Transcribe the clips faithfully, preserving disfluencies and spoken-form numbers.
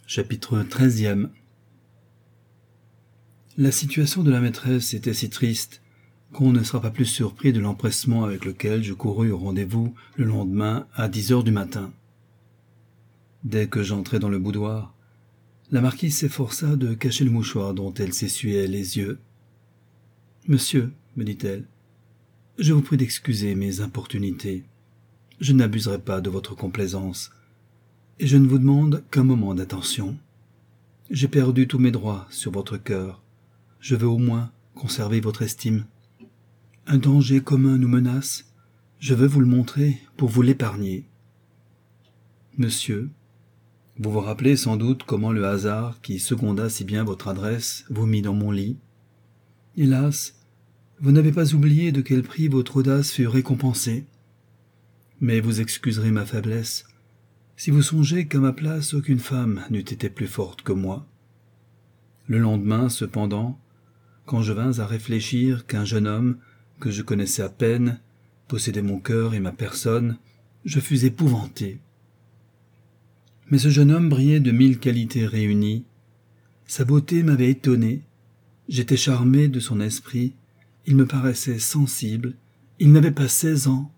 Chapitre treizième. La situation de la maîtresse était si triste qu'on ne sera pas plus surpris de l'empressement avec lequel je courus au rendez-vous le lendemain à dix heures du matin. Dès que j'entrai dans le boudoir, la marquise s'efforça de cacher le mouchoir dont elle s'essuyait les yeux. « Monsieur, me dit-elle, je vous prie d'excuser mes importunités. Je n'abuserai pas de votre complaisance, et je ne vous demande qu'un moment d'attention. J'ai perdu tous mes droits sur votre cœur. Je veux au moins conserver votre estime. Un danger commun nous menace. Je veux vous le montrer pour vous l'épargner. Monsieur, vous vous rappelez sans doute comment le hasard, qui seconda si bien votre adresse, vous mit dans mon lit. Hélas, vous n'avez pas oublié de quel prix votre audace fut récompensée. Mais vous excuserez ma faiblesse, si vous songez qu'à ma place aucune femme n'eût été plus forte que moi. Le lendemain, cependant, quand je vins à réfléchir qu'un jeune homme, que je connaissais à peine, possédait mon cœur et ma personne, je fus épouvanté. Mais ce jeune homme brillait de mille qualités réunies. Sa beauté m'avait étonné, j'étais charmé de son esprit, il me paraissait sensible, il n'avait pas seize ans.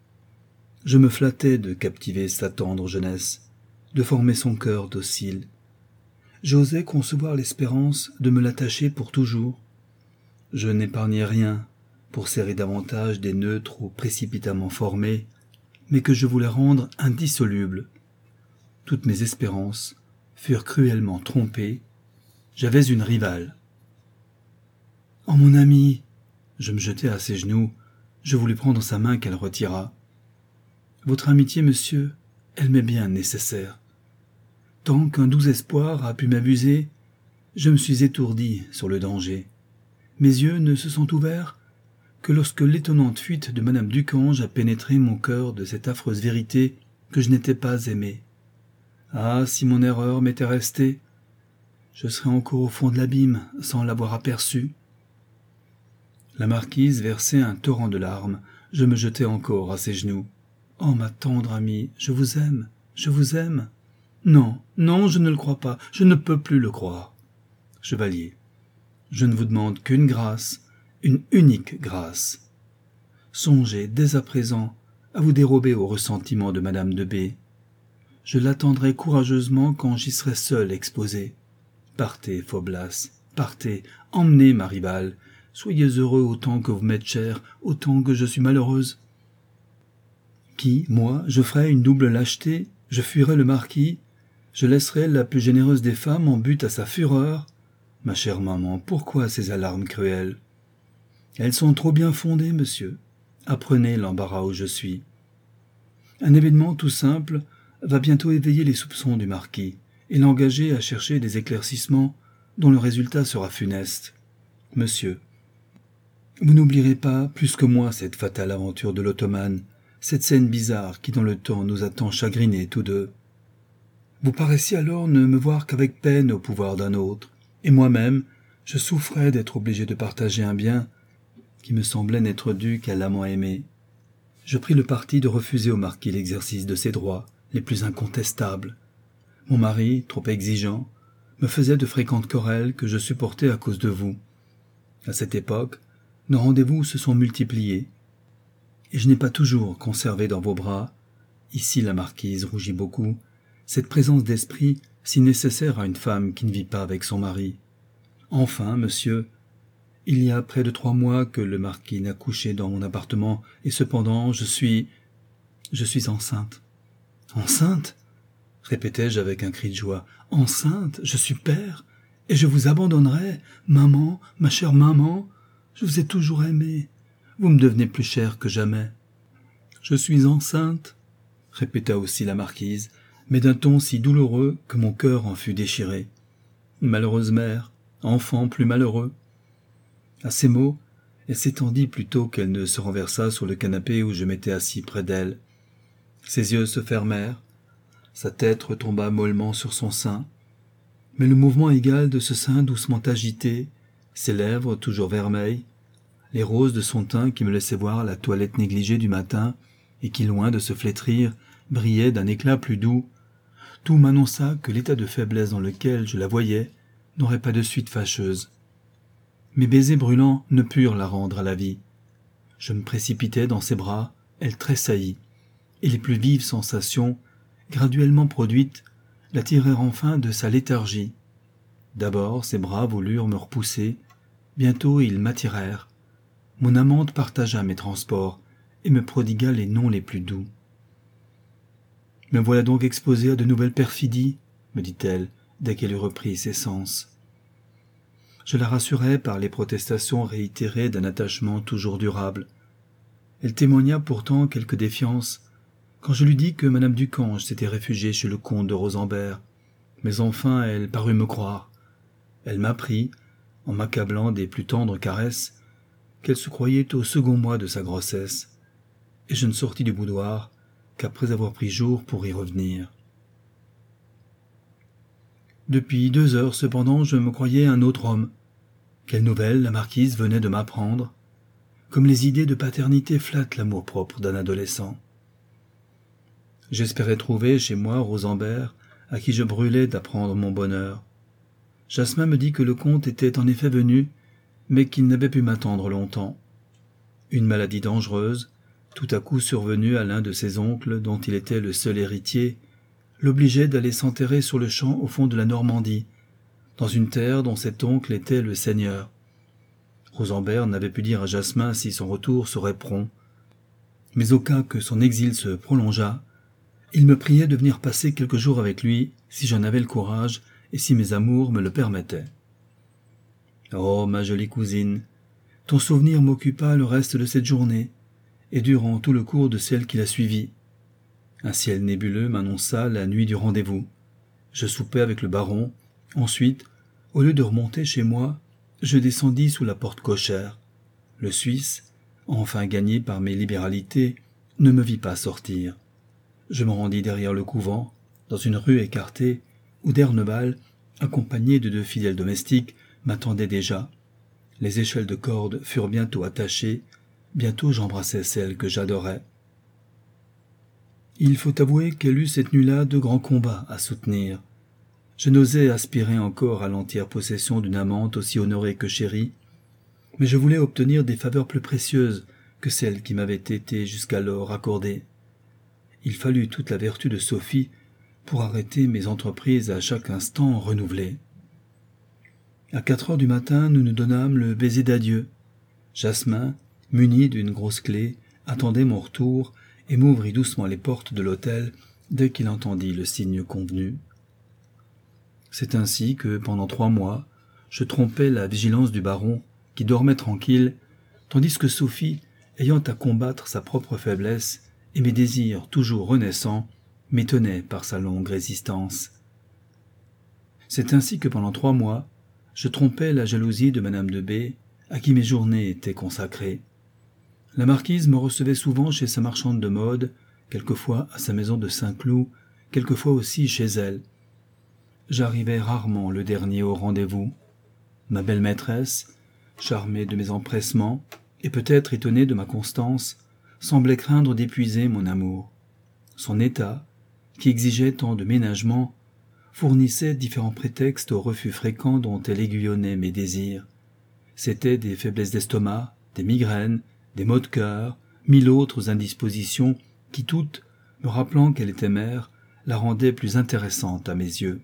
Je me flattais de captiver sa tendre jeunesse, de former son cœur docile. J'osais concevoir l'espérance de me l'attacher pour toujours. Je n'épargnais rien pour serrer davantage des nœuds trop précipitamment formés, mais que je voulais rendre indissolubles. Toutes mes espérances furent cruellement trompées. J'avais une rivale. « Oh mon ami !» Je me jetai à ses genoux. Je voulus prendre sa main qu'elle retira. « Votre amitié, monsieur, elle m'est bien nécessaire. Tant qu'un doux espoir a pu m'abuser, je me suis étourdi sur le danger. Mes yeux ne se sont ouverts que lorsque l'étonnante fuite de madame Ducange a pénétré mon cœur de cette affreuse vérité que je n'étais pas aimé. Ah, si mon erreur m'était restée, je serais encore au fond de l'abîme sans l'avoir aperçu. » La marquise versait un torrent de larmes. Je me jetai encore à ses genoux. « Oh, ma tendre amie, je vous aime, je vous aime. » « Non, non, je ne le crois pas, je ne peux plus le croire. »« Chevalier, je ne vous demande qu'une grâce, une unique grâce. Songez dès à présent à vous dérober au ressentiment de madame de B. Je l'attendrai courageusement quand j'y serai seul exposé. Partez, Faublas, partez, emmenez ma rivale. Soyez heureux autant que vous m'êtes cher, autant que je suis malheureuse. Qui, moi, je ferai une double lâcheté, je fuirai le marquis, je laisserai la plus généreuse des femmes en butte à sa fureur. Ma chère maman, pourquoi ces alarmes cruelles? Elles sont trop bien fondées, monsieur. Apprenez l'embarras où je suis. Un événement tout simple va bientôt éveiller les soupçons du marquis et l'engager à chercher des éclaircissements dont le résultat sera funeste. Monsieur, vous n'oublierez pas plus que moi cette fatale aventure de l'ottomane, cette scène bizarre qui dans le temps nous a tant chagrinés tous deux. Vous paraissiez alors ne me voir qu'avec peine au pouvoir d'un autre, et moi-même, je souffrais d'être obligé de partager un bien qui me semblait n'être dû qu'à l'amant aimé. Je pris le parti de refuser au marquis l'exercice de ses droits les plus incontestables. Mon mari, trop exigeant, me faisait de fréquentes querelles que je supportais à cause de vous. À cette époque, nos rendez-vous se sont multipliés, et je n'ai pas toujours conservé dans vos bras, ici la marquise rougit beaucoup, cette présence d'esprit si nécessaire à une femme qui ne vit pas avec son mari. Enfin, monsieur, il y a près de trois mois que le marquis n'a couché dans mon appartement, et cependant je suis... je suis enceinte. Enceinte? Répétai-je avec un cri de joie. Enceinte? Je suis père? Et je vous abandonnerai, maman, ma chère maman? Je vous ai toujours aimé. Vous me devenez plus chère que jamais. Je suis enceinte, répéta aussi la marquise, mais d'un ton si douloureux que mon cœur en fut déchiré. Malheureuse mère, enfant plus malheureux. À ces mots, elle s'étendit plutôt qu'elle ne se renversa sur le canapé où je m'étais assis près d'elle. Ses yeux se fermèrent, sa tête retomba mollement sur son sein, mais le mouvement égal de ce sein doucement agité, ses lèvres toujours vermeilles, les roses de son teint qui me laissaient voir la toilette négligée du matin et qui, loin de se flétrir, brillaient d'un éclat plus doux, tout m'annonça que l'état de faiblesse dans lequel je la voyais n'aurait pas de suite fâcheuse. Mes baisers brûlants ne purent la rendre à la vie. Je me précipitai dans ses bras, elle tressaillit, et les plus vives sensations, graduellement produites, la tirèrent enfin de sa léthargie. D'abord, ses bras voulurent me repousser, bientôt ils m'attirèrent. Mon amante partagea mes transports et me prodigua les noms les plus doux. « Me voilà donc exposée à de nouvelles perfidies, » me dit-elle, dès qu'elle eut repris ses sens. Je la rassurai par les protestations réitérées d'un attachement toujours durable. Elle témoigna pourtant quelque défiance quand je lui dis que Madame Ducange s'était réfugiée chez le comte de Rosembert, mais enfin elle parut me croire. Elle m'apprit, en m'accablant des plus tendres caresses, qu'elle se croyait au second mois de sa grossesse, et je ne sortis du boudoir qu'après avoir pris jour pour y revenir. Depuis deux heures cependant je me croyais un autre homme. Quelle nouvelle la marquise venait de m'apprendre, comme les idées de paternité flattent l'amour-propre d'un adolescent. J'espérais trouver chez moi Rosembert, à qui je brûlais d'apprendre mon bonheur. Jasmin me dit que le comte était en effet venu, mais qu'il n'avait pu m'attendre longtemps. Une maladie dangereuse, tout à coup survenue à l'un de ses oncles dont il était le seul héritier, l'obligeait d'aller s'enterrer sur le champ au fond de la Normandie, dans une terre dont cet oncle était le seigneur. Rosembert n'avait pu dire à Jasmin si son retour serait prompt, mais au cas que son exil se prolongeât, il me priait de venir passer quelques jours avec lui si j'en avais le courage et si mes amours me le permettaient. Oh, ma jolie cousine, ton souvenir m'occupa le reste de cette journée, et durant tout le cours de celle qui la suivit. Un ciel nébuleux m'annonça la nuit du rendez-vous. Je soupai avec le baron. Ensuite, au lieu de remonter chez moi, je descendis sous la porte cochère. Le Suisse, enfin gagné par mes libéralités, ne me vit pas sortir. Je me rendis derrière le couvent, dans une rue écartée, où Derneval, accompagné de deux fidèles domestiques, m'attendait déjà. Les échelles de corde furent bientôt attachées, bientôt j'embrassai celle que j'adorais. Il faut avouer qu'elle eut cette nuit-là de grands combats à soutenir. Je n'osais aspirer encore à l'entière possession d'une amante aussi honorée que chérie, mais je voulais obtenir des faveurs plus précieuses que celles qui m'avaient été jusqu'alors accordées. Il fallut toute la vertu de Sophie pour arrêter mes entreprises à chaque instant renouvelées. À quatre heures du matin, nous nous donnâmes le baiser d'adieu. Jasmin, muni d'une grosse clé, attendait mon retour et m'ouvrit doucement les portes de l'hôtel dès qu'il entendit le signe convenu. C'est ainsi que, pendant trois mois, je trompais la vigilance du baron, qui dormait tranquille, tandis que Sophie, ayant à combattre sa propre faiblesse et mes désirs toujours renaissants, m'étonnait par sa longue résistance. C'est ainsi que pendant trois mois, je trompais la jalousie de Madame de B, à qui mes journées étaient consacrées. La marquise me recevait souvent chez sa marchande de mode, quelquefois à sa maison de Saint-Cloud, quelquefois aussi chez elle. J'arrivais rarement le dernier au rendez-vous. Ma belle maîtresse, charmée de mes empressements, et peut-être étonnée de ma constance, semblait craindre d'épuiser mon amour. Son état, qui exigeait tant de ménagement, fournissait différents prétextes aux refus fréquents dont elle aiguillonnait mes désirs. C'étaient des faiblesses d'estomac, des migraines, des maux de cœur, mille autres indispositions qui toutes, me rappelant qu'elle était mère, la rendaient plus intéressante à mes yeux.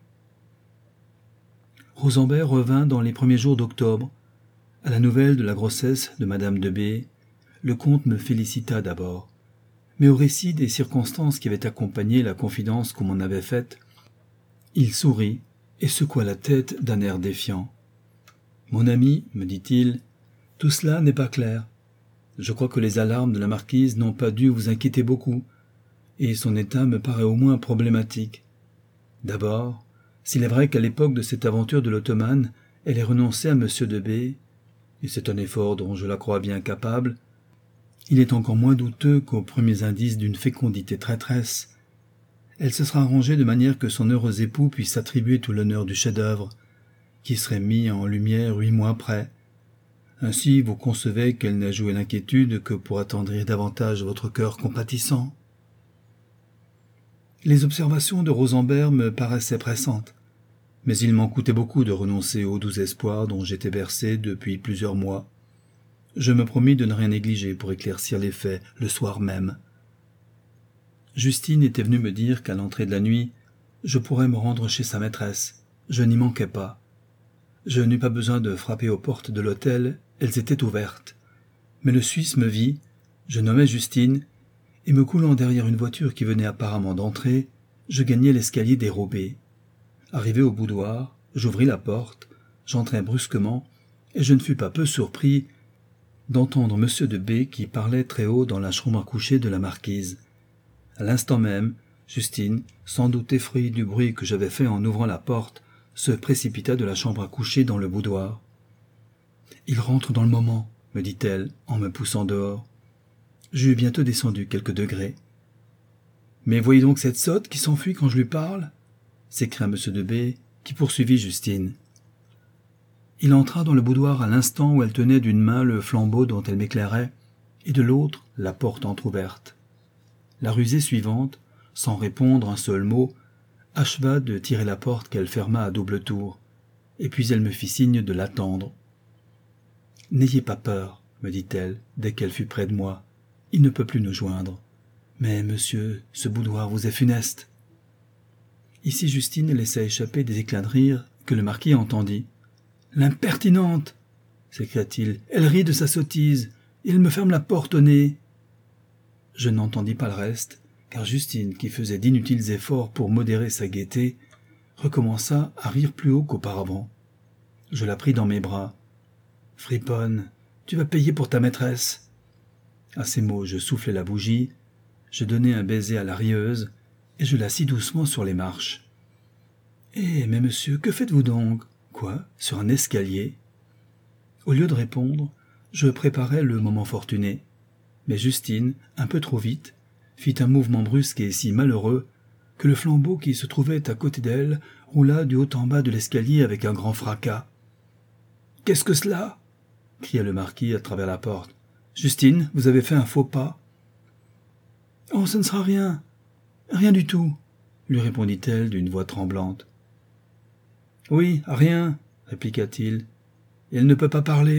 Rosembert revint dans les premiers jours d'octobre. À la nouvelle de la grossesse de Madame de B, le comte me félicita d'abord, mais au récit des circonstances qui avaient accompagné la confidence qu'on m'en avait faite, il sourit et secoua la tête d'un air défiant. « Mon ami, me dit-il, tout cela n'est pas clair. Je crois que les alarmes de la marquise n'ont pas dû vous inquiéter beaucoup, et son état me paraît au moins problématique. D'abord, s'il est vrai qu'à l'époque de cette aventure de l'Ottomane, elle ait renoncé à Monsieur de B, et c'est un effort dont je la crois bien capable, il est encore moins douteux qu'aux premiers indices d'une fécondité traîtresse, elle se sera arrangée de manière que son heureux époux puisse attribuer tout l'honneur du chef-d'œuvre, qui serait mis en lumière huit mois après. Ainsi, vous concevez qu'elle n'a joué l'inquiétude que pour attendrir davantage votre cœur compatissant. Les observations de Rosenberg me paraissaient pressantes, mais il m'en coûtait beaucoup de renoncer aux doux espoirs dont j'étais bercé depuis plusieurs mois. Je me promis de ne rien négliger pour éclaircir les faits le soir même. Justine était venue me dire qu'à l'entrée de la nuit, je pourrais me rendre chez sa maîtresse. Je n'y manquais pas. Je n'eus pas besoin de frapper aux portes de l'hôtel, elles étaient ouvertes. Mais le Suisse me vit, je nommai Justine, et me coulant derrière une voiture qui venait apparemment d'entrer, je gagnai l'escalier dérobé. Arrivé au boudoir, j'ouvris la porte, j'entrai brusquement, et je ne fus pas peu surpris d'entendre monsieur de B qui parlait très haut dans la chambre à coucher de la marquise. À l'instant même, Justine, sans doute effrayée du bruit que j'avais fait en ouvrant la porte, se précipita de la chambre à coucher dans le boudoir. « Il rentre dans le moment, » me dit-elle en me poussant dehors. J'eus bientôt descendu quelques degrés. « Mais voyez donc cette sotte qui s'enfuit quand je lui parle » s'écria monsieur de B, qui poursuivit Justine. Il entra dans le boudoir à l'instant où elle tenait d'une main le flambeau dont elle m'éclairait, et de l'autre la porte entr'ouverte. La rusée suivante, sans répondre un seul mot, acheva de tirer la porte qu'elle ferma à double tour, et puis elle me fit signe de l'attendre. « N'ayez pas peur, » me dit-elle, dès qu'elle fut près de moi. « Il ne peut plus nous joindre. Mais, monsieur, ce boudoir vous est funeste. » Ici Justine laissa échapper des éclats de rire que le marquis entendit. « L'impertinente !» s'écria-t-il. « Elle rit de sa sottise, et elle me ferme la porte au nez. » Je n'entendis pas le reste, car Justine, qui faisait d'inutiles efforts pour modérer sa gaieté, recommença à rire plus haut qu'auparavant. Je la pris dans mes bras. « Friponne, tu vas payer pour ta maîtresse. » À ces mots, je soufflai la bougie, je donnai un baiser à la rieuse, et je l'assis doucement sur les marches. « Eh, mais monsieur, que faites-vous donc ? Quoi, sur un escalier ?» Au lieu de répondre, je préparais le moment fortuné. Mais Justine, un peu trop vite, fit un mouvement brusque et si malheureux que le flambeau qui se trouvait à côté d'elle roula du haut en bas de l'escalier avec un grand fracas. « Qu'est-ce que cela ?» cria le marquis à travers la porte. « Justine, vous avez fait un faux pas. »« Oh, ce ne sera rien, rien du tout, » lui répondit-elle d'une voix tremblante. « Oui, rien, » répliqua-t-il. « Elle ne peut pas parler. »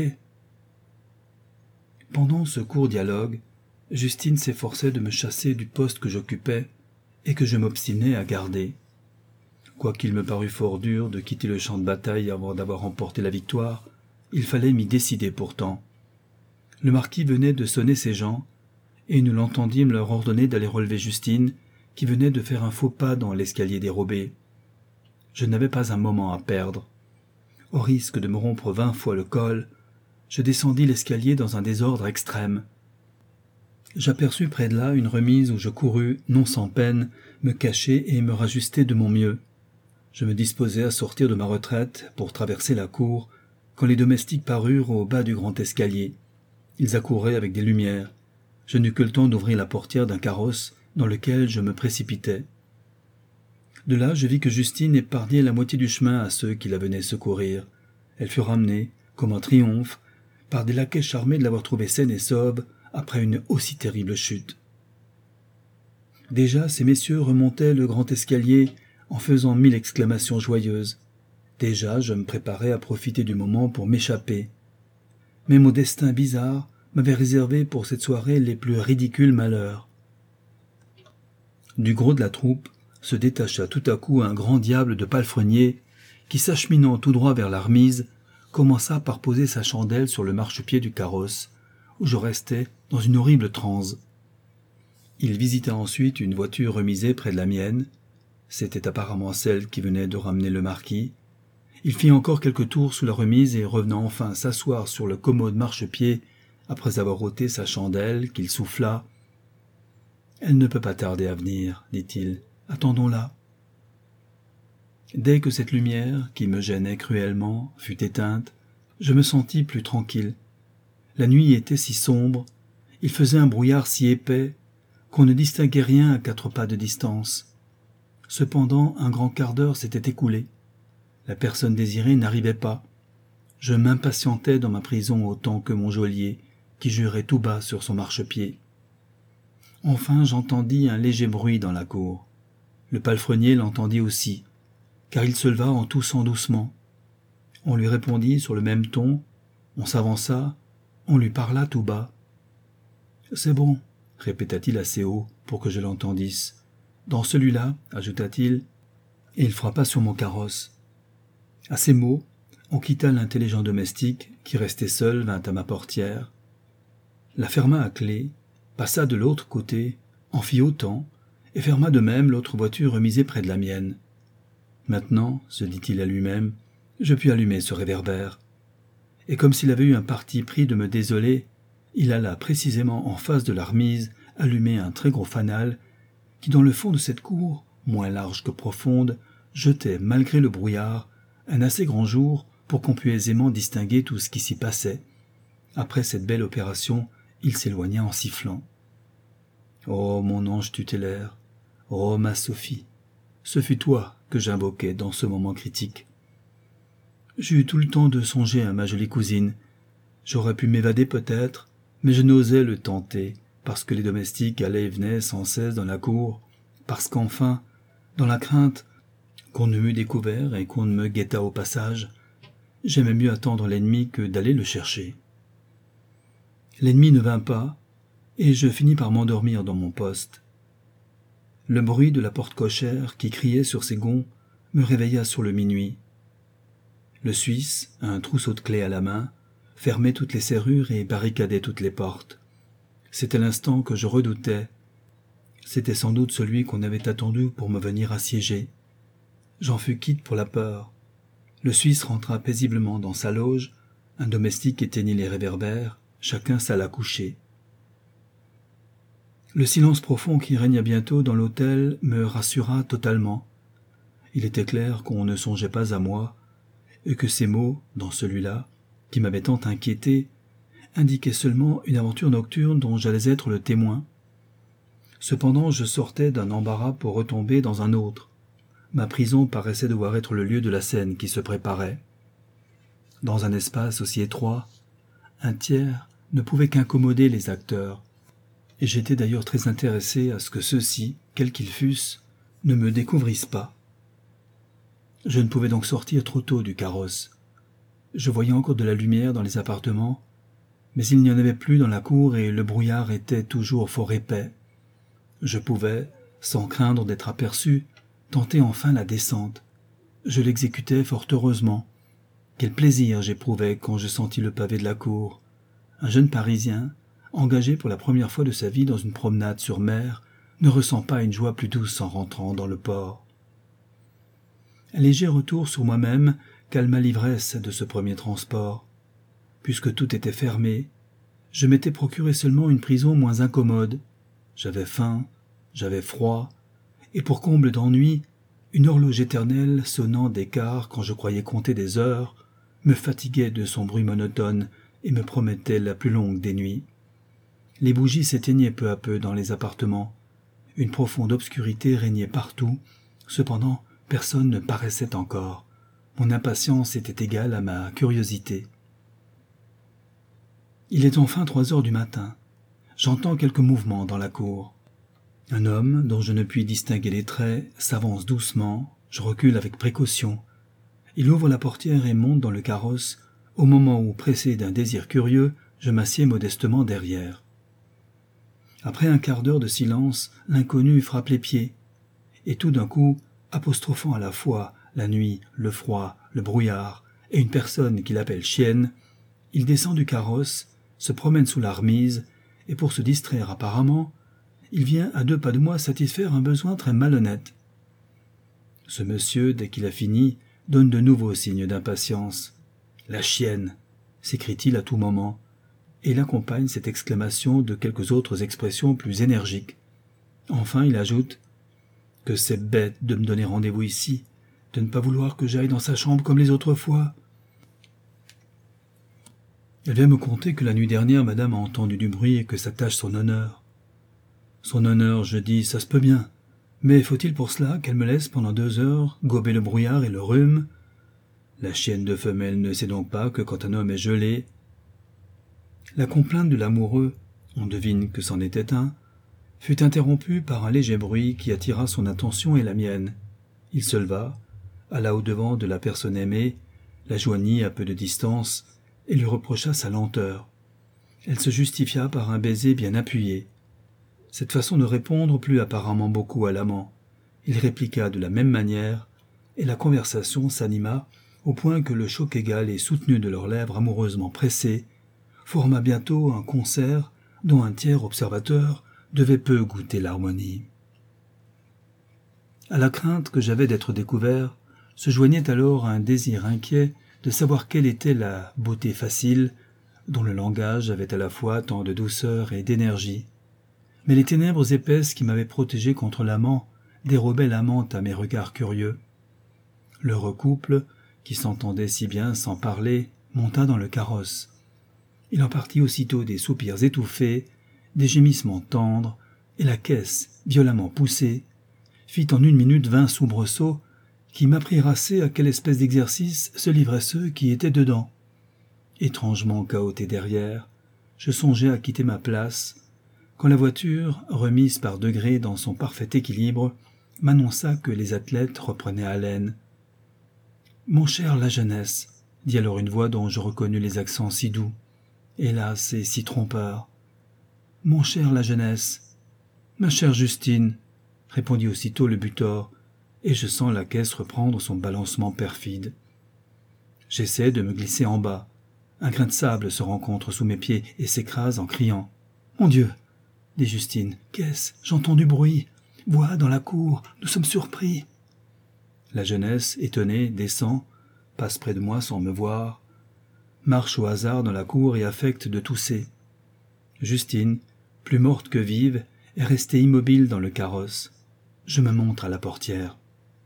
Pendant ce court dialogue, Justine s'efforçait de me chasser du poste que j'occupais et que je m'obstinais à garder. Quoiqu'il me parût fort dur de quitter le champ de bataille avant d'avoir remporté la victoire, il fallait m'y décider pourtant. Le marquis venait de sonner ses gens, et nous l'entendîmes leur ordonner d'aller relever Justine, qui venait de faire un faux pas dans l'escalier dérobé. Je n'avais pas un moment à perdre. Au risque de me rompre vingt fois le col, je descendis l'escalier dans un désordre extrême. J'aperçus près de là une remise où je courus, non sans peine, me cacher et me rajuster de mon mieux. Je me disposais à sortir de ma retraite pour traverser la cour, quand les domestiques parurent au bas du grand escalier. Ils accouraient avec des lumières. Je n'eus que le temps d'ouvrir la portière d'un carrosse dans lequel je me précipitais. De là, je vis que Justine épargnait la moitié du chemin à ceux qui la venaient secourir. Elle fut ramenée, comme un triomphe, par des laquais charmés de l'avoir trouvée saine et sauve après une aussi terrible chute. Déjà, ces messieurs remontaient le grand escalier en faisant mille exclamations joyeuses. Déjà, je me préparais à profiter du moment pour m'échapper. Mais mon destin bizarre m'avait réservé pour cette soirée les plus ridicules malheurs. Du gros de la troupe se détacha tout à coup un grand diable de palefrenier qui, s'acheminant tout droit vers la remise, commença par poser sa chandelle sur le marchepied du carrosse, où je restais dans une horrible transe. Il visita ensuite une voiture remisée près de la mienne. C'était apparemment celle qui venait de ramener le marquis. Il fit encore quelques tours sous la remise et revenant enfin s'asseoir sur le commode marchepied, après avoir ôté sa chandelle, qu'il souffla. « Elle ne peut pas tarder à venir, dit-il. Attendons-la. » Dès que cette lumière, qui me gênait cruellement, fut éteinte, je me sentis plus tranquille. La nuit était si sombre, il faisait un brouillard si épais, qu'on ne distinguait rien à quatre pas de distance. Cependant, un grand quart d'heure s'était écoulé. La personne désirée n'arrivait pas. Je m'impatientais dans ma prison autant que mon geôlier, qui jurait tout bas sur son marchepied. Enfin, j'entendis un léger bruit dans la cour. Le palefrenier l'entendit aussi, car il se leva en toussant doucement. On lui répondit sur le même ton, on s'avança, on lui parla tout bas. « C'est bon, » répéta-t-il assez haut pour que je l'entendisse. « Dans celui-là, ajouta-t-il, et il frappa sur mon carrosse. » À ces mots, on quitta l'intelligent domestique qui, resté seul, vint à ma portière, la ferma à clé, passa de l'autre côté, en fit autant, et ferma de même l'autre voiture remisée près de la mienne. Maintenant, se dit-il à lui-même, je puis allumer ce réverbère. Et comme s'il avait eu un parti pris de me désoler, il alla précisément en face de la remise allumer un très gros fanal qui, dans le fond de cette cour, moins large que profonde, jetait, malgré le brouillard, un assez grand jour pour qu'on pût aisément distinguer tout ce qui s'y passait. Après cette belle opération, il s'éloigna en sifflant. « Oh, mon ange tutélaire, oh, ma Sophie, ce fut toi que j'invoquais dans ce moment critique. J'ai eu tout le temps de songer à ma jolie cousine. J'aurais pu m'évader peut-être, mais je n'osais le tenter, parce que les domestiques allaient et venaient sans cesse dans la cour, parce qu'enfin, dans la crainte qu'on ne m'eût découvert et qu'on ne me guettât au passage, j'aimais mieux attendre l'ennemi que d'aller le chercher. L'ennemi ne vint pas, et je finis par m'endormir dans mon poste. Le bruit de la porte cochère qui criait sur ses gonds me réveilla sur le minuit. Le Suisse, un trousseau de clés à la main, fermait toutes les serrures et barricadait toutes les portes. C'était l'instant que je redoutais. C'était sans doute celui qu'on avait attendu pour me venir assiéger. J'en fus quitte pour la peur. Le Suisse rentra paisiblement dans sa loge, un domestique éteignit les réverbères, chacun s'alla coucher. Le silence profond qui régna bientôt dans l'hôtel me rassura totalement. Il était clair qu'on ne songeait pas à moi, et que ces mots, dans celui-là, qui m'avaient tant inquiété, indiquaient seulement une aventure nocturne dont j'allais être le témoin. Cependant, je sortais d'un embarras pour retomber dans un autre. Ma prison paraissait devoir être le lieu de la scène qui se préparait. Dans un espace aussi étroit, un tiers ne pouvait qu'incommoder les acteurs, et j'étais d'ailleurs très intéressé à ce que ceux-ci, quels qu'ils fussent, ne me découvrissent pas. Je ne pouvais donc sortir trop tôt du carrosse. Je voyais encore de la lumière dans les appartements, mais il n'y en avait plus dans la cour et le brouillard était toujours fort épais. Je pouvais, sans craindre d'être aperçu, tenter enfin la descente. Je l'exécutais fort heureusement. Quel plaisir j'éprouvais quand je sentis le pavé de la cour. Un jeune Parisien, engagé pour la première fois de sa vie dans une promenade sur mer, ne ressent pas une joie plus douce en rentrant dans le port. Un léger retour sur moi-même calma l'ivresse de ce premier transport. Puisque tout était fermé, je m'étais procuré seulement une prison moins incommode. J'avais faim, j'avais froid, et pour comble d'ennui, une horloge éternelle sonnant des quarts quand je croyais compter des heures, me fatiguait de son bruit monotone et me promettait la plus longue des nuits. Les bougies s'éteignaient peu à peu dans les appartements. Une profonde obscurité régnait partout, cependant personne ne paraissait encore. Mon impatience était égale à ma curiosité. Il est enfin trois heures du matin. J'entends quelques mouvements dans la cour. Un homme, dont je ne puis distinguer les traits, s'avance doucement, je recule avec précaution. Il ouvre la portière et monte dans le carrosse, au moment où, pressé d'un désir curieux, je m'assieds modestement derrière. Après un quart d'heure de silence, l'inconnu frappe les pieds, et tout d'un coup, apostrophant à la fois la nuit, le froid, le brouillard, et une personne qu'il appelle chienne, il descend du carrosse, se promène sous la remise, et pour se distraire apparemment, il vient à deux pas de moi satisfaire un besoin très malhonnête. Ce monsieur, dès qu'il a fini, donne de nouveaux signes d'impatience. « La chienne !» s'écrie-t-il à tout moment, et il accompagne cette exclamation de quelques autres expressions plus énergiques. Enfin, il ajoute « Que c'est bête de me donner rendez-vous ici, de ne pas vouloir que j'aille dans sa chambre comme les autres fois. » Elle vient me conter que la nuit dernière, madame a entendu du bruit et que ça tâche son honneur. Son honneur, je dis, ça se peut bien, mais faut-il pour cela qu'elle me laisse pendant deux heures gober le brouillard et le rhume? La chienne de femelle ne sait donc pas que quand un homme est gelé... La complainte de l'amoureux, on devine que c'en était un, fut interrompu par un léger bruit qui attira son attention et la mienne. Il se leva, alla au-devant de la personne aimée, la joignit à peu de distance et lui reprocha sa lenteur. Elle se justifia par un baiser bien appuyé. Cette façon de répondre plut apparemment beaucoup à l'amant. Il répliqua de la même manière, et la conversation s'anima au point que le choc égal et soutenu de leurs lèvres amoureusement pressées forma bientôt un concert dont un tiers observateur devait peu goûter l'harmonie. À la crainte que j'avais d'être découvert, se joignait alors un désir inquiet de savoir quelle était la beauté facile, dont le langage avait à la fois tant de douceur et d'énergie. Mais les ténèbres épaisses qui m'avaient protégé contre l'amant dérobaient l'amante à mes regards curieux. L'heureux couple, qui s'entendait si bien sans parler, monta dans le carrosse. Il en partit aussitôt des soupirs étouffés, des gémissements tendres, et la caisse, violemment poussée, fit en une minute vingt soubresauts qui m'apprirent assez à quelle espèce d'exercice se livraient ceux qui étaient dedans. Étrangement cahoté derrière, je songeais à quitter ma place, quand la voiture, remise par degrés dans son parfait équilibre, m'annonça que les athlètes reprenaient haleine. « Mon cher La Jeunesse », dit alors une voix dont je reconnus les accents si doux, hélas et si trompeurs. « Mon cher La Jeunesse »« Ma chère Justine », répondit aussitôt le butor, et je sens la caisse reprendre son balancement perfide. J'essaie de me glisser en bas. Un grain de sable se rencontre sous mes pieds et s'écrase en criant. « Mon Dieu !» dit Justine. « Qu'est-ce ? J'entends du bruit. Vois, dans la cour, nous sommes surpris. » La jeunesse, étonnée, descend, passe près de moi sans me voir, marche au hasard dans la cour et affecte de tousser. Justine, plus morte que vive, est restée immobile dans le carrosse. Je me montre à la portière.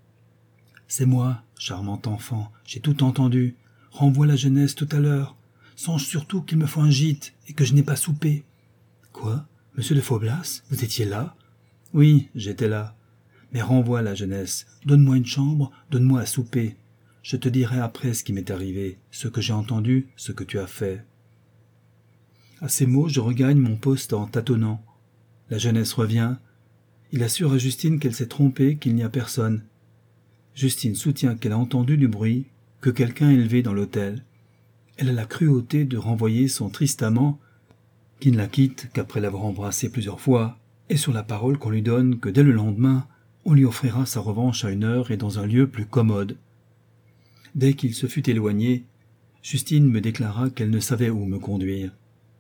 « C'est moi, charmant enfant, j'ai tout entendu. Renvoie la jeunesse tout à l'heure. Songe surtout qu'il me faut un gîte et que je n'ai pas soupé. »« Quoi, monsieur de Faublas, vous étiez là ?»« Oui, j'étais là. Mais renvoie la jeunesse, donne-moi une chambre, donne-moi à souper. Je te dirai après ce qui m'est arrivé, ce que j'ai entendu, ce que tu as fait. » À ces mots, je regagne mon poste en tâtonnant. La jeunesse revient. Il assure à Justine qu'elle s'est trompée, qu'il n'y a personne. Justine soutient qu'elle a entendu du bruit, que quelqu'un est élevé dans l'hôtel. Elle a la cruauté de renvoyer son triste amant, qui ne la quitte qu'après l'avoir embrassé plusieurs fois, et sur la parole qu'on lui donne que dès le lendemain, on lui offrira sa revanche à une heure et dans un lieu plus commode. Dès qu'il se fut éloigné, Justine me déclara qu'elle ne savait où me conduire.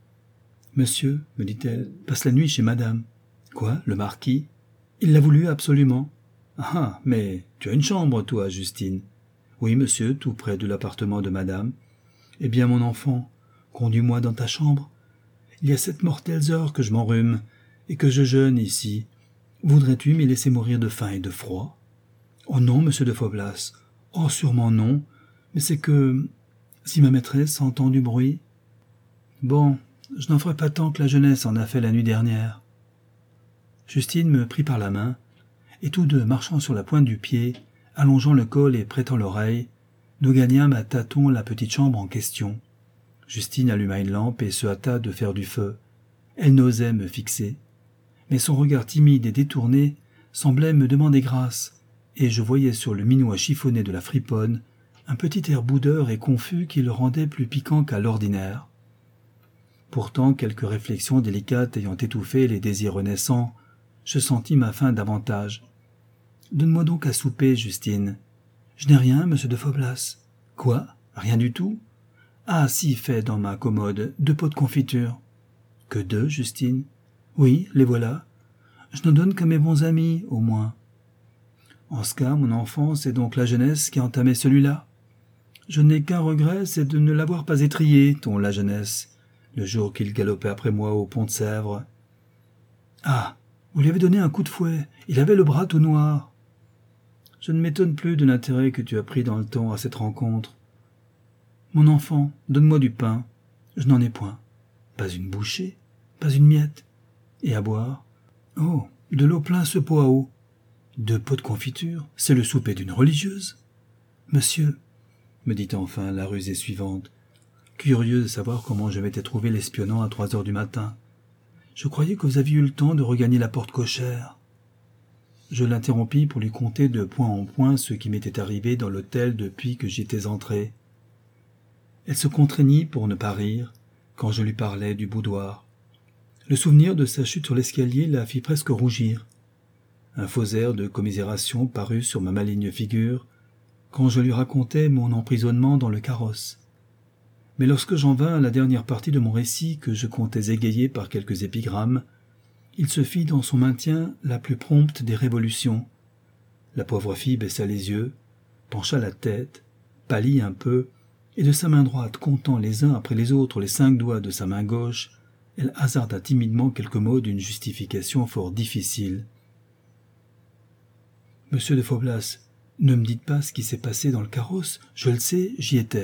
« Monsieur, me dit-elle, passe la nuit chez madame. »« Quoi, le marquis ? Il l'a voulu absolument. »« Ah, mais tu as une chambre, toi, Justine. »« Oui, monsieur, tout près de l'appartement de madame. »« Eh bien, mon enfant, conduis-moi dans ta chambre. Il y a sept mortelles heures que je m'enrhume et que je jeûne ici. Voudrais-tu m'y laisser mourir de faim et de froid ? » ?»« Oh non, monsieur de Faublas. Oh, sûrement non. Mais c'est que, si ma maîtresse entend du bruit... »« Bon, je n'en ferai pas tant que la jeunesse en a fait la nuit dernière. » Justine me prit par la main, et tous deux marchant sur la pointe du pied, allongeant le col et prêtant l'oreille, nous gagnâmes à tâtons la petite chambre en question. Justine alluma une lampe et se hâta de faire du feu. Elle n'osait me fixer. Mais son regard timide et détourné semblait me demander grâce, et je voyais sur le minois chiffonné de la friponne un petit air boudeur et confus qui le rendait plus piquant qu'à l'ordinaire. Pourtant, quelques réflexions délicates ayant étouffé les désirs renaissants, je sentis ma faim davantage. « Donne-moi donc à souper, Justine. »« Je n'ai rien, monsieur de Faublas. »« Quoi ? Rien du tout ? » ?»« Ah, si, fait dans ma commode, deux pots de confiture. »« Que deux, Justine ? » ?»« Oui, les voilà. Je n'en donne qu'à mes bons amis, au moins. »« En ce cas, mon enfant, c'est donc la jeunesse qui a entamé celui-là. Je n'ai qu'un regret, c'est de ne l'avoir pas étrillé, ton la jeunesse, le jour qu'il galopait après moi au pont de Sèvres. »« Ah, vous lui avez donné un coup de fouet, il avait le bras tout noir. »« Je ne m'étonne plus de l'intérêt que tu as pris dans le temps à cette rencontre. Mon enfant, donne-moi du pain. Je n'en ai point. Pas une bouchée, pas une miette. Et à boire? Oh, de l'eau plein ce pot à eau. Deux pots de confiture, c'est le souper d'une religieuse. Monsieur, me dit enfin la rusée suivante, curieux de savoir comment je m'étais trouvé l'espionnant à trois heures du matin. Je croyais que vous aviez eu le temps de regagner la porte cochère. » Je l'interrompis pour lui conter de point en point ce qui m'était arrivé dans l'hôtel depuis que j'y étais entré. Elle se contraignit pour ne pas rire quand je lui parlais du boudoir. Le souvenir de sa chute sur l'escalier la fit presque rougir. Un faux air de commisération parut sur ma maligne figure quand je lui racontais mon emprisonnement dans le carrosse. Mais lorsque j'en vins à la dernière partie de mon récit que je comptais égayer par quelques épigrammes, il se fit dans son maintien la plus prompte des révolutions. La pauvre fille baissa les yeux, pencha la tête, pâlit un peu, et de sa main droite comptant les uns après les autres les cinq doigts de sa main gauche, elle hasarda timidement quelques mots d'une justification fort difficile. « Monsieur de Faublas, ne me dites pas ce qui s'est passé dans le carrosse, je le sais, j'y étais. »«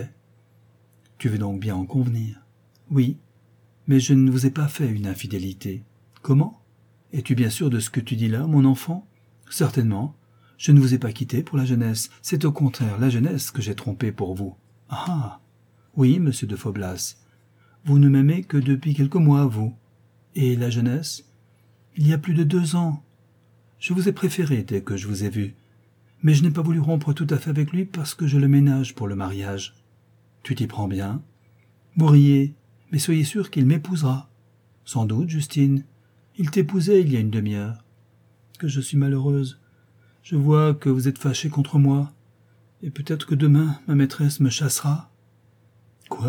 Tu veux donc bien en convenir ?»« Oui, mais je ne vous ai pas fait une infidélité. »« Comment ? Es-tu bien sûr de ce que tu dis là, mon enfant ? » ?»« Certainement. Je ne vous ai pas quitté pour la jeunesse. C'est au contraire la jeunesse que j'ai trompé pour vous. »« Ah ah ! Oui, monsieur de Faublas. Vous ne m'aimez que depuis quelques mois, vous. Et la jeunesse ? Il y a plus de deux ans. Je vous ai préféré dès que je vous ai vu. Mais je n'ai pas voulu rompre tout à fait avec lui parce que je le ménage pour le mariage. Tu t'y prends bien ? Vous riez, mais soyez sûr qu'il m'épousera. Sans doute, Justine. Il t'épousait il y a une demi-heure. Que je suis malheureuse. Je vois que vous êtes fâché contre moi. Et peut-être que demain, ma maîtresse me chassera. Quoi ?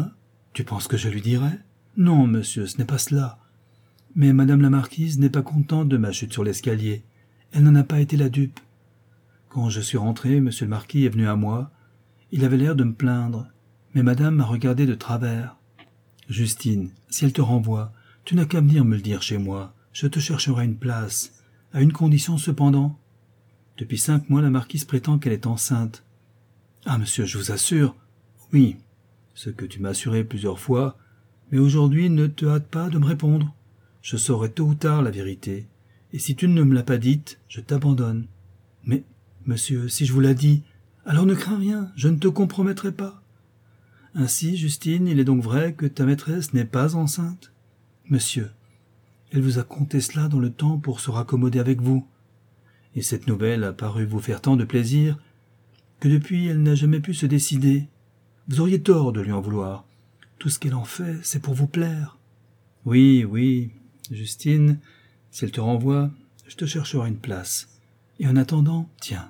Tu penses que je lui dirai ? Non, monsieur, ce n'est pas cela. Mais madame la marquise n'est pas contente de ma chute sur l'escalier. Elle n'en a pas été la dupe. Quand je suis rentré, monsieur le marquis est venu à moi. Il avait l'air de me plaindre, mais madame m'a regardé de travers. Justine, si elle te renvoie, tu n'as qu'à venir me le dire chez moi. Je te chercherai une place, à une condition cependant. Depuis cinq mois, la marquise prétend qu'elle est enceinte. Ah, monsieur, je vous assure. Oui, ce que tu m'as assuré plusieurs fois, mais aujourd'hui ne te hâte pas de me répondre. Je saurai tôt ou tard la vérité, et si tu ne me l'as pas dite, je t'abandonne. Mais, monsieur, si je vous l'ai dit, alors ne crains rien, je ne te compromettrai pas. Ainsi, Justine, il est donc vrai que ta maîtresse n'est pas enceinte ? Monsieur, elle vous a conté cela dans le temps pour se raccommoder avec vous, et cette nouvelle a paru vous faire tant de plaisir que depuis elle n'a jamais pu se décider. Vous auriez tort de lui en vouloir. Tout ce qu'elle en fait, c'est pour vous plaire. Oui, oui, Justine, si elle te renvoie, je te chercherai une place. Et en attendant, tiens.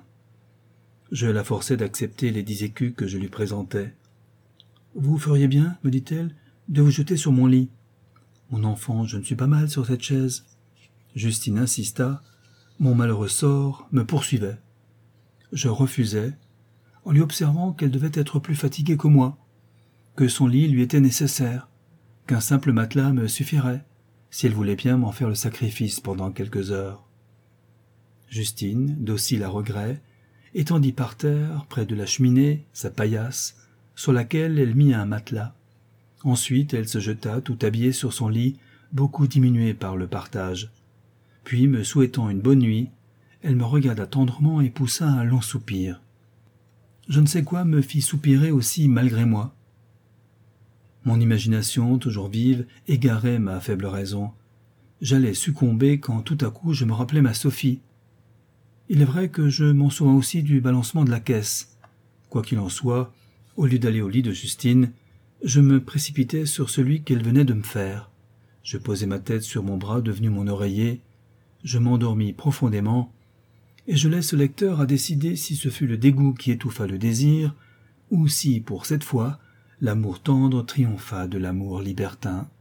Je la forçai d'accepter les dix écus que je lui présentais. Vous feriez bien, me dit-elle, de vous jeter sur mon lit. Mon enfant, je ne suis pas mal sur cette chaise. Justine insista. Mon malheureux sort me poursuivait. Je refusai, en lui observant qu'elle devait être plus fatiguée que moi, que son lit lui était nécessaire, qu'un simple matelas me suffirait, si elle voulait bien m'en faire le sacrifice pendant quelques heures. Justine, docile à regret, étendit par terre, près de la cheminée, sa paillasse, sur laquelle elle mit un matelas. Ensuite, elle se jeta tout habillée sur son lit, beaucoup diminuée par le partage. Puis, me souhaitant une bonne nuit, elle me regarda tendrement et poussa un long soupir. Je ne sais quoi me fit soupirer aussi malgré moi. Mon imagination, toujours vive, égarait ma faible raison. J'allais succomber quand tout à coup je me rappelai ma Sophie. Il est vrai que je m'en souvins aussi du balancement de la caisse. Quoi qu'il en soit, au lieu d'aller au lit de Justine, je me précipitai sur celui qu'elle venait de me faire. Je posai ma tête sur mon bras devenu mon oreiller, je m'endormis profondément, et je laisse le lecteur à décider si ce fut le dégoût qui étouffa le désir, ou si, pour cette fois, l'amour tendre triompha de l'amour libertin.